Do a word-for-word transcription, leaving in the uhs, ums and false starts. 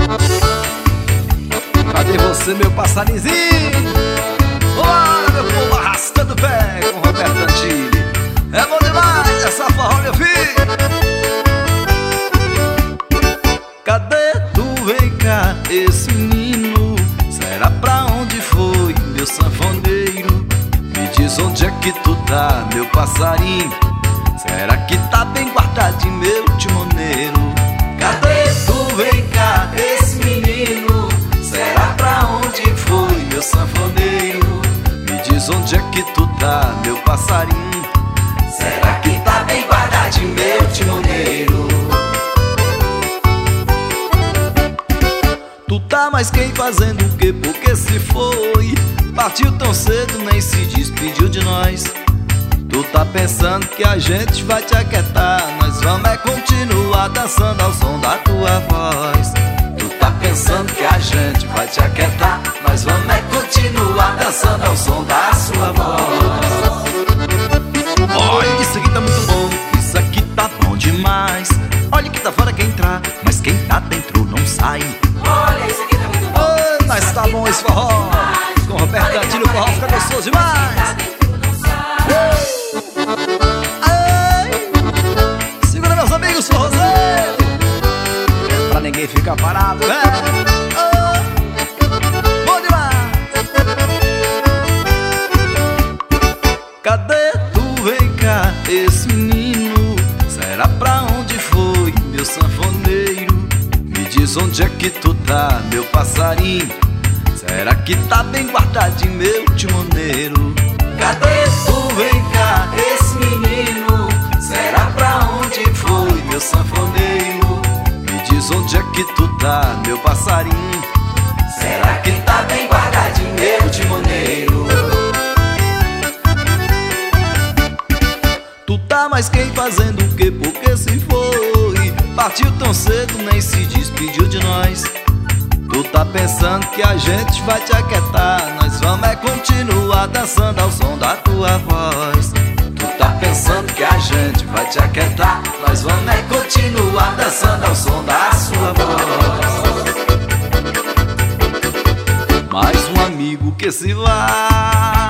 Cadê você, meu passarinzinho? Bora, meu povo, arrastando o pé com Roberto Antilli. É bom demais essa forró, meu filho. Cadê tu, vem cá, esse menino? Será pra onde foi, meu sanfoneiro? Me diz onde é que tu tá, meu passarinho? Será que tá bem guardadinho, meu timoneiro? Cadê tu, vem cá, esse menino? Será pra onde foi, meu sanfoneiro? Me diz onde é que tu tá, meu passarinho? Será que tá bem guardadinho, meu timoneiro? Tu tá mais quem fazendo o quê? Porque se foi, partiu tão cedo, nem se despediu de nós. Tu tá pensando que a gente vai te aquietar, nós vamos é continuar dançando ao som da tua voz. Tu tá pensando que a gente vai te aquietar, nós vamos é continuar dançando ao som da sua voz. Olha, isso aqui tá muito bom, isso aqui tá bom demais. Olha que tá fora quem entrar, mas quem tá dentro não sai. Olha, isso aqui tá muito bom. Oi, mas tá bom esse forró. Com Roberto Antilli, o forró fica gostoso demais. Ai, segura, meus amigos forrozeiros, pra ninguém ficar parado, né? Oh, bom demais. Cadê tu, vem cá, esse menino? Será pra onde foi, meu sanfoneiro? Me diz onde é que tu tá, meu passarinho? Será que tá bem guardadinho, meu timoneiro? Cadê tu, vem cá, esse menino? Será pra onde foi, meu sanfoneiro? Me diz onde é que tu tá, meu passarinho? Será que tá bem guardadinho, meu timoneiro? Tu tá mais quem fazendo o quê? Porque se foi, partiu tão cedo, nem se despediu de nós. Tu tá pensando que a gente vai te aquietar, nós vamos é continuar dançando ao som da tua voz. Tu tá pensando que a gente vai te aquietar, nós vamos é continuar dançando ao som da sua voz. Mais um amigo que se vai.